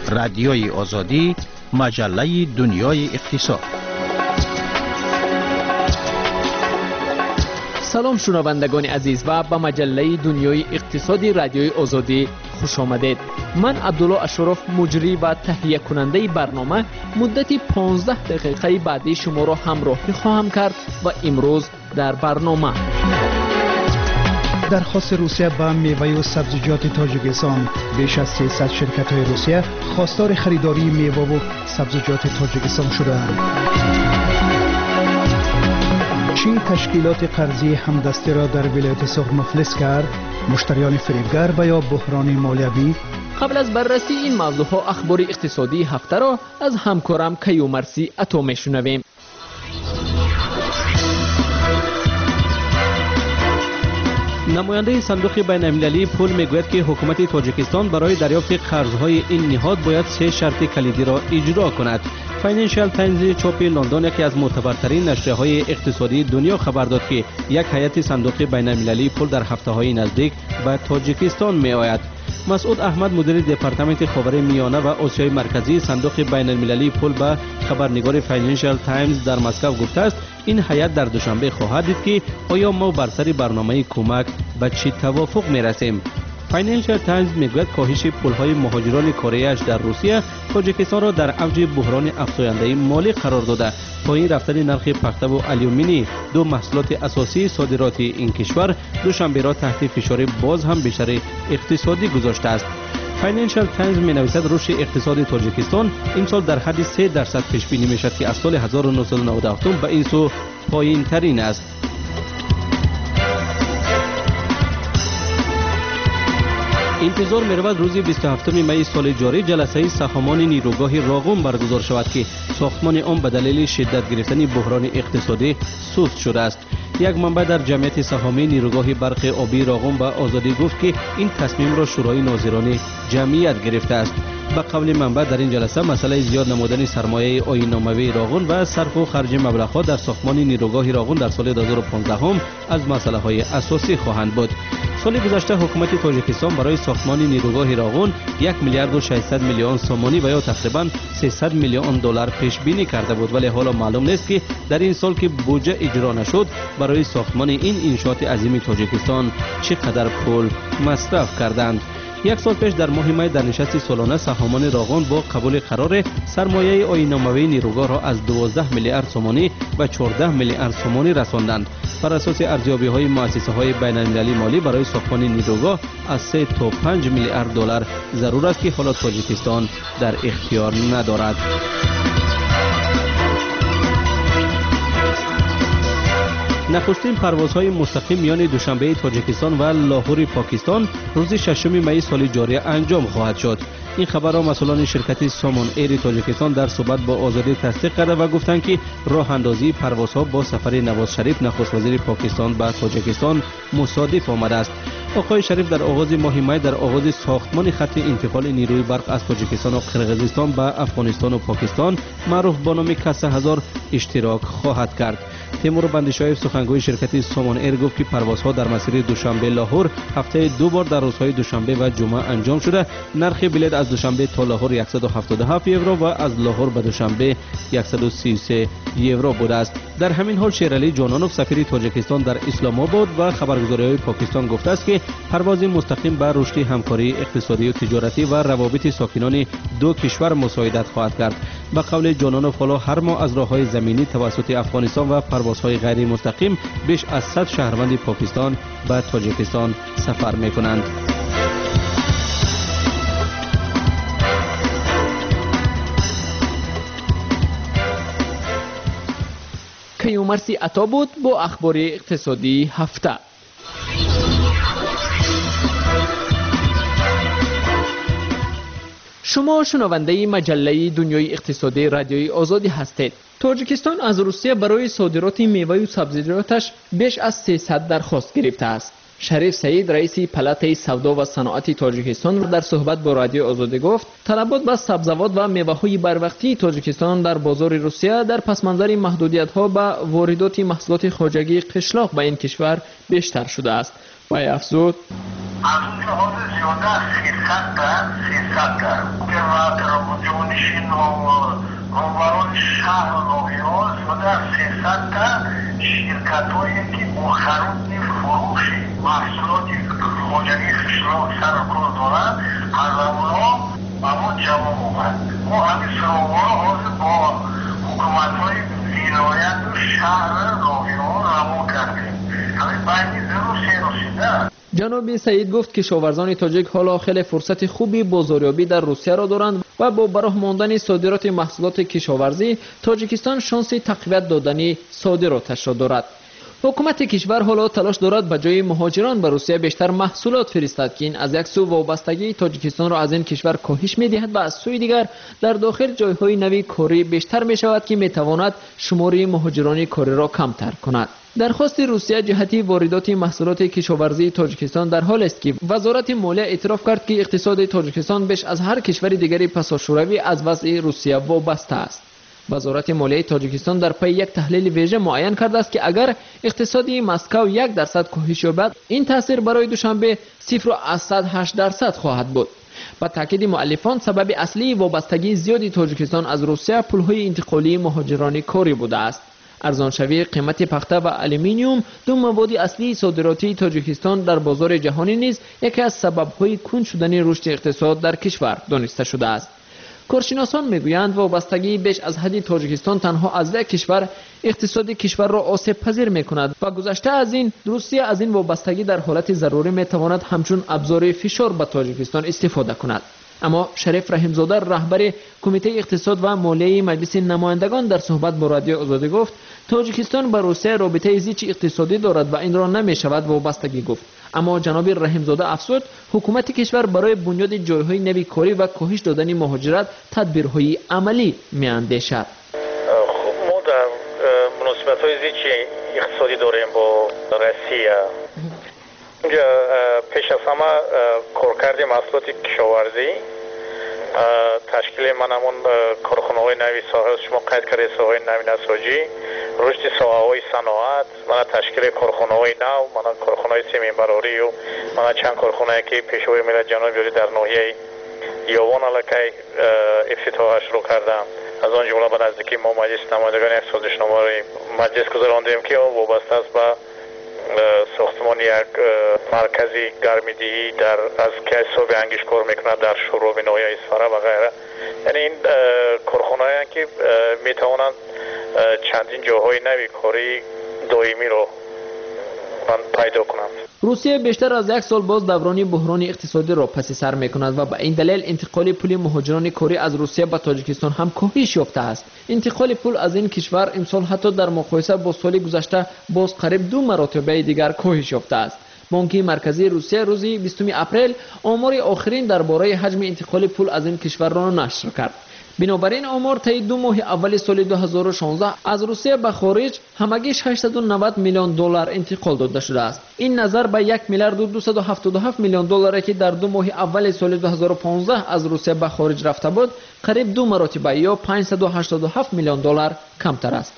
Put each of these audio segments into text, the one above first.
رادیوی آزادی، مجله دنیای اقتصاد. سلام شنوندگان عزیز و به مجله دنیای اقتصادی رادیوی آزادی خوش آمدید. من عبدالله اشرف مجری و تهیه کننده برنامه مدت 15 دقیقه بعدی شما را همراهی خواهم کرد و امروز در برنامه درخواست روسیه به میوه و سبزیجات تاجیکستان. بیش از 300 شرکت‌های روسیه خواستار خریداری میوه و سبزیجات تاجیکستان شده‌اند. چین تشکیلات قرضی همدستی را در ولایت سوخت مفلس کرد. مشتریان فریبگر و یا بحران مالیوی. قبل از بررسی این موضوعها اخبار اقتصادی هفته را از همکارم کیومرثی عطا میشنویم. نماینده صندوق بین المللی پول میگوید که حکومت تاجیکستان برای دریافت قرضهای این نهاد باید 3 شرط کلیدی را اجرا کند. فاینانشال تایمز چاپ لندن یکی از معتبرترین نشریه‌های اقتصادی دنیا خبر داد که یک هیئت صندوق بین المللی پول در هفته‌های نزدیک به تاجیکستان می‌آید. مسعود احمد مدیر دپارتمنت خاورمیانه و آسیای مرکزی صندوق بین المللی پول به خبرنگار فاینانشال تایمز در مسکو گفته است این هیئت در دوشنبه خواهد دید که آیا ما بر سر برنامه کمک به چه توافق می‌رسیم. فاینانشال تایمز میگوید کاهش پول‌های مهاجران کره در روسیه تاجیکستان را در اوج بحران افزاینده مالی قرار داده. پایین رفتن نرخ پخته و آلومینی، دو محصولات اساسی صادرات این کشور، دوشنبه را تحت فشار باز هم بیشتر اقتصادی گذاشته است. فاینانشال تایمز می‌نویسد رشد اقتصاد تاجیکستان این سال در حد 3% پیش بینی می‌شود که از سال 1997 به این سو پایین‌ترین است. انتظار می‌رود روز 27 می سال جاری جلسه سهامان نیروگاه راغون برگزار شود که ساختمان آن به دلیل شدت گرفتن بحران اقتصادی سست شده است. یک منبع در جمعیت سهامی نیروگاه برق آبی راغون به آزادی گفت که این تصمیم را شورای ناظران جمعیت گرفته است. به قول منبع در این جلسه مسئله زیاد نمودن سرمایه آیین‌ناموی راغون و صرف و خرج مبلغ‌ها در ساختمان نیروگاه راغون در سال 2015 از مسائل اساسی خواهند بود. سال گذشته حکومت تاجیکستان برای ساختمان نیروگاه راغون 1 میلیارد و 600 میلیون سومانی و یا تقریباً 300 میلیون دلار پیش بینی کرده بود، ولی حالا معلوم نیست که در این سال که بودجه اجرا نشد برای ساختمان این انشاءات عظیم تاجیکستان چقدر پول مصرف کردند. یک سال پیش در ماه می در نشست سالانه سهامان راغون با قبول قرار سرمایه آیین‌ناموی نیروگاه را از 12 میلیارد سومانی به 14 میلیارد سومانی رساندند. بر اساس ارزیابی‌های مؤسسه‌های بین‌المللی مالی برای ساختمان نیروگاه از 3 تا 5 میلیارد دلار ضرور است که حالا تاجیکستان در اختیار ندارد. نخستین پروازهای مستقیم میان دوشنبه تاجیکستان و لاهور پاکستان روز 6 می سال جاری انجام خواهد شد. این خبر را مسئولان شرکت سامون ایر تاجیکستان در صحبت با آزادی تصدیق کرده و گفتند که راه اندازی پروازها با سفر نواز شریف نخست وزیر پاکستان به تاجیکستان مصادف آمده است. آقای شریف در آغاز ماه می در آغاز ساختمان خط انتقال نیروی برق از تاجیکستان و قرقیزستان به افغانستان و پاکستان معروف به نام کسه هزار اشتراک خواهد کرد. تیمور بندیشاهیف سخنگوی شرکت سامان ایر گفت که پروازها در مسیر دوشنبه لاهور هفته 2 بار در روزهای دوشنبه و جمعه انجام شده. نرخ بلیط از دوشنبه تا لاهور 177 یورو و از لاهور به دوشنبه 133 یورو بوده است. در همین حال شیرعلی جانانوف سفیر تاجیکستان در اسلام آباد و خبرگزاری‌های پاکستان گفته است که پرواز مستقیم به رشد همکاری اقتصادی و تجارتی و روابط ساکنان دو کشور مساعدت خواهد کرد. به قول جانانوف حالا هر ماه از راه‌های زمینی توسط افغانستان و پروازهای غیر مستقیم بیش از 100 شهروند پاکستان به تاجیکستان سفر می‌کنند. کیومرثی عطا بود با اخبار اقتصادی هفته. شما شنونده مجله دنیای اقتصادی رادیوی آزادی هستید. تاجیکستان از روسیه برای صادرات میوه و سبزیجاتش بیش از 300 درخواست گرفته است. شریف سعید رئیس پلات سودا و صنعت تاجیکستان در صحبت با رادیو آزادی گفت طلبات به سبزیجات و میوه‌های بروقتی تاجیکستان در بازار روسیه در پس منظر محدودیت‌ها به واردات محصولات خارجی قشلاق به این کشور بیشتر شده است. و افزود از اون لحاظ زیاده روبرون شهر نویاز و در 300 تا شرکت هایی که مخرود فروش محصولات خوجری خشلاق سر کار دارن از اونا اما جواب اومد. ما همین سراغا حاضر با حکومت های ولایت و شهر نویاز روا کردیم. همین بینی روسیه رسیده. جناب سعید گفت که کشاورزان تاجیک حالا خیلی فرصت خوبی بازاریابی در روسیه را دارند و با براه ماندن صادرات محصولات کشاورزی تاجیکستان شانس تقویت دادن صادراتش را دارد. حکومت کشور حالا تلاش دارد به جای مهاجران به روسیه بیشتر محصولات فرستد که این از یک سو وابستگی تاجیکستان را از این کشور کاهش می‌دهد و از سوی دیگر در داخل جای‌های نوی کاری بیشتر می‌شود که می‌تواند شمار مهاجران کاری را کمتر کند. درخواست روسیه جهتی واردات محصولات کشاورزی تاجیکستان در حال است که وزارت مالیه اعتراف کرد که اقتصاد تاجیکستان بیش از هر کشور دیگری پساشوروی از وضع روسیه وابسته است. وزارت مالیه تاجیکستان در پی یک تحلیل ویژه معین کرده است که اگر اقتصادی مسکو 1% کاهش یابد این تاثیر برای دوشنبه 0.8% خواهد بود. با تاکید مؤلفان سبب اصلی وابستگی زیادی تاجیکستان از روسیه پولهای انتقالی مهاجران کاری بوده است. ارزانشوی قیمت پخته و آلومینیوم دو مواد اصلی صادراتی تاجیکستان در بازار جهانی نیز یکی از سبب‌های کند شدن رشد اقتصاد در کشور دانسته شده است. کارشناسان میگویند وابستگی بیش از حد تاجیکستان تنها از یک کشور اقتصاد کشور را آسیب پذیر می‌کند و گذشته از این روسیه از این وابستگی در حالت ضروری می‌تواند همچون ابزار فشار به تاجیکستان استفاده کند. اما شریف رحیم‌زاده رهبر کمیته اقتصاد و مالیه مجلس نمایندگان در صحبت با رادیو آزادی گفت تاجیکستان با روسیه رابطه زیچ اقتصادی دارد و این را نمی‌شود وابستگی گفت. اما جناب رحیم‌زاده افزود حکومت کشور برای بنیاد جای‌های نوی کاری و کاهش دادن مهاجرت تدبیرهای عملی می‌اندیشد. خب ما در مناسبت‌های زیچ اقتصادی داریم با روسیه. اینجا پیش از همه کارکرد محصولات کشاورزی تشکیل منمون کارخانه‌های نوی ساحل شما قید کردید ساحل نوی نساجی رشد ساحه‌های صنعت من تشکیل کارخانه‌های نو من کارخانه‌های سیمینبراری و من چند کارخانه که پیشوای ملت جنوب یوری در ناحیه یاوان علاقه افتتاحش رو کردم. از آن جمله به نزدیکی ما مجلس نمایندگان یک سازشنامه مجلس گذراندیم که وابسته است به ساختمان یک مرکزی گرمیدهی در از که حساب انگیش کار میکند در شروع ناحیه اسفره و غیره. یعنی این کارخانه‌ای که میتوانند چندین جاهای نوی کاری دائمی رو پیدا کنند. روسیه بیشتر از یک سال باز دوران بحران اقتصادی را پس سر می‌کند و به این دلیل انتقال پول مهاجران کاری از روسیه به تاجیکستان هم کاهش یافته است. انتقال پول از این کشور امسال حتی در مقایسه با سال گذشته باز قریب 2 مرتبه دیگر کاهش یافته است. بانک مرکزی روسیه روز 20 اپریل آمار آخرین درباره حجم انتقال پول از این کشور را نشر کرد. بنابراین آمار طی 2 ماه اول سال 2016 از روسیه به خارج همگی 690 میلیون دلار انتقال داده شده است. این نظر به 1 میلیارد و 277 میلیون دلاری که در 2 ماه اول سال 2015 از روسیه به خارج رفته بود قریب 2 مرتبه یا 587 میلیون دلار کمتر است.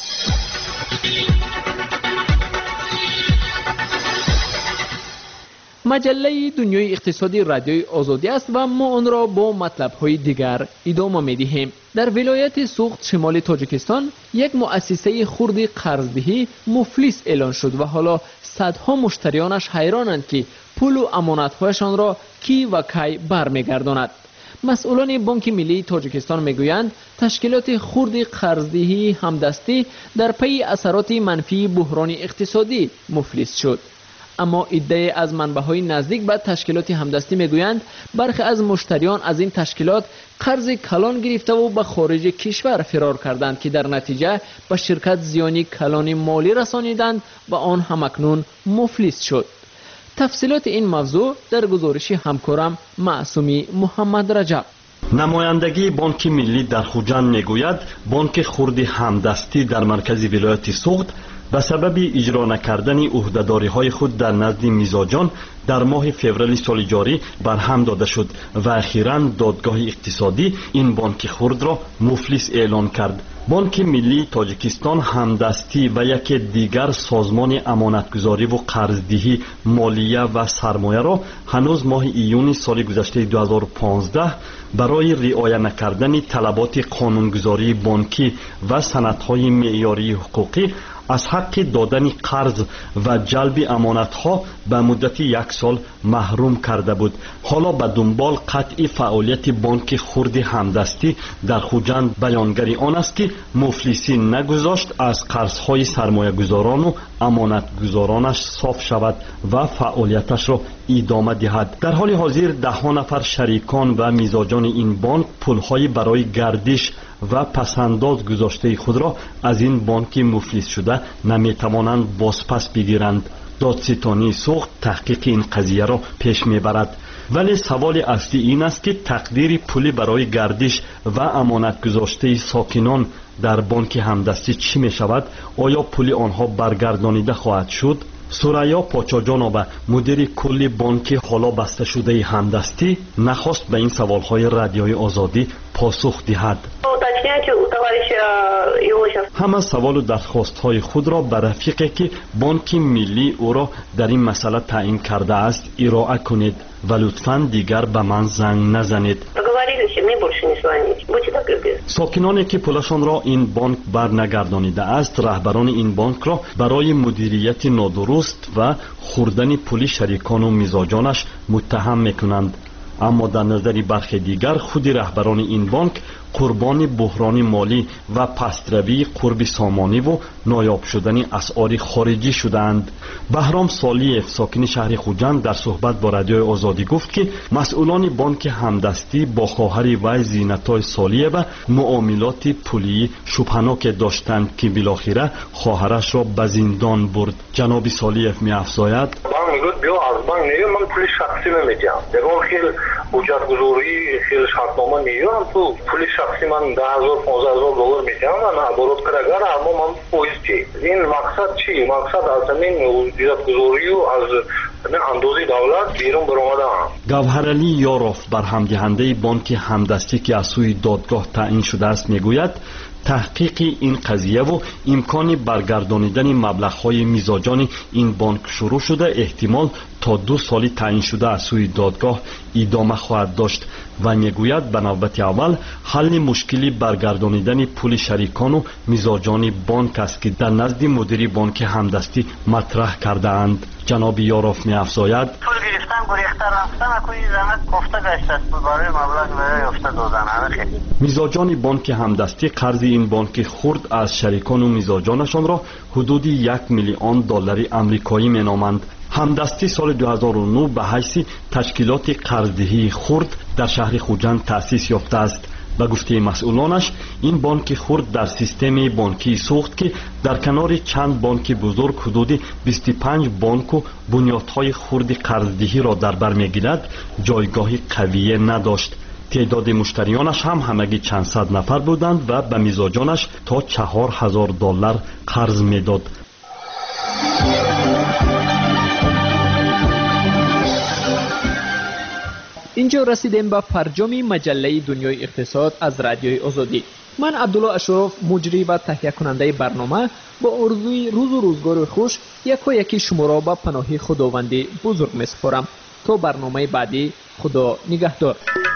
مجله دنیای اقتصادی رادیوی آزادی است و ما آن را با مطلب‌های دیگر ادامه می‌دهیم. در ولایت سوخت شمال تاجیکستان یک مؤسسه خرد قرضدهی مفلس اعلان شد و حالا صدها مشتریانش حیرانند که پول و امانت‌هایشان را کی و کی برمیگرداند. مسئولان بانک ملی تاجیکستان میگویند تشکیلات خرد قرضدهی همدستی در پی اثرات منفی بحران اقتصادی مفلس شد. اما ادعای از منبع‌های نزدیک به تشکیلات همدستی میگویند برخی از مشتریان از این تشکیلات قرض کلان گرفته و به خارج کشور فرار کردند که در نتیجه به شرکت زیانی کلان مالی رسانیدند و آن همکنون مفلس شد. تفصیلات این موضوع در گزارش همکارم معصومی محمد رجب. نمایندگی بانک ملی در خوجند میگوید بانک خرد همدستی در مرکز ولایت سوخت به سبب اجرا نکردن عهده‌داری‌های خود در نزد میزاجان در ماه فوریه سال جاری برهم داده شد و اخیراً دادگاه اقتصادی این بانک خرد را مفلس اعلان کرد. بانک ملی تاجیکستان همدستی و یک دیگر سازمان امانتگذاری و قرضدهی مالیه و سرمایه را هنوز ماه ایون سال گذشته 2015 برای رعایت نکردن طلبات قانونگذاری بانکی و سندهای معیاری حقوقی از حق دادن قرض و جلب امانتها به مدت 1 سال محروم کرده بود. حالا به دنبال قطع فعالیت بانک خرد همدستی در خوجند بیانگری آن است که مفلسی نگذاشت از قرضهای سرمایه گذاران و امانتگذارانش صاف شود و فعالیتش را ادامه دهد. در حال حاضر 10 نفر شریکان و میزاجان این بانک پولهای برای گردش و پسنداز گذاشته خود را از این بانک مفلس شده نمیتوانند بازپس بگیرند. دادستانی سوخت تحقیق این قضیه را پیش میبرد. ولی سوال اصلی این است که تقدیر پولی برای گردش و امانت گذاشته ساکنان در بانک همدستی چی می شود؟ آیا پول آنها برگردانیده خواهد شد؟ سوریا پاچاجانوبا مدیر کلی بانک حالا بسته شده همدستی نخواست به این سوالهای رادیوی آزادی پاسخ دهد. همه سوال و درخواست‌های خود را به رفیقی که بانک ملی او را در این مسئله تعیین کرده است ارائه کنید و لطفاً دیگر به من زنگ نزنید. ساکنانی که پولشان را این بانک برنگردانیده است رهبران این بانک را برای مدیریت نادرست و خوردن پول شریکان و میزاجانش متهم میکنند. اما در نظر برخی دیگر خود رهبران این بانک قربان بحران مالی و پستروی قرب سامانی و نایاب شدن اسعار خارجی شدند. بهرام سالیف ساکن شهر خوجند در صحبت با رادیو آزادی گفت که مسئولان بانک همدستی با خواهر وی زینتای سالیه و معاملات پولی شبهناک داشتند که بالاخره خواهرش را به زندان برد. جناب سالیف می افزاید میگفت بیا از بانک نگیر من پول شخصی میدم دیگه خیلی حجت گذاری خیلی شرطنامه میگیرم تو پول شخصی من 10,000 15,000 دلار میدم و оборот کردن اما من پویز چی این مقصد چی مقصد از همین حجت گذاری و از اندازه دولت بیرون برآمدن. گوهرعلی یاروف برهم دهنده بانک همدستی که از سوی دادگاه تعیین شده است میگوید تحقیق این قضیه و امکان برگردانیدن مبلغ‌های میزاجان این بانک شروع شده احتمال تا 2 سالی تعیین شده از سوی دادگاه ادامه خواهد داشت و میگوید به نوبت اول حل مشکلی برگردانیدن پول شریکان و میزاجان بانک است که در نزد مدیر بانک همدستی مطرح کرده اند. جناب یاروف می افزاید پول گرفتن گریخته رفتن کوی زحمت گفته گشت است برای مبلغ نیافته دادن میزاجان بانک همدستی قرض این بانک خرد از شریکان و میزاجانشان را حدود 1 میلیون دلار آمریکایی مینامند. همدستی سال 2009 به حیث تشکیلات قرضدهی خرد در شهر خوجند تأسیس یافته است. به گفته مسئولانش این بانک خرد در سیستم بانکی سوخت که در کنار چند بانک بزرگ حدود 25 بانک و بنیادهای خرد قرضدهی را در بر میگیرد جایگاه قوی نداشت. تعداد مشتریانش هم همگی چند صد نفر بودند و به میزاجانش تا 4,000 دلار قرض میداد. اینجا رسیدیم به پرجام مجله دنیای اقتصاد از رادیوی آزادی. من عبدالله اشرف مجری و تهیه کننده برنامه با آرزوی روز و روزگار خوش یکی شما را به پناه خداوند بزرگ می‌سپارم. تا برنامه بعدی خدا نگهدار.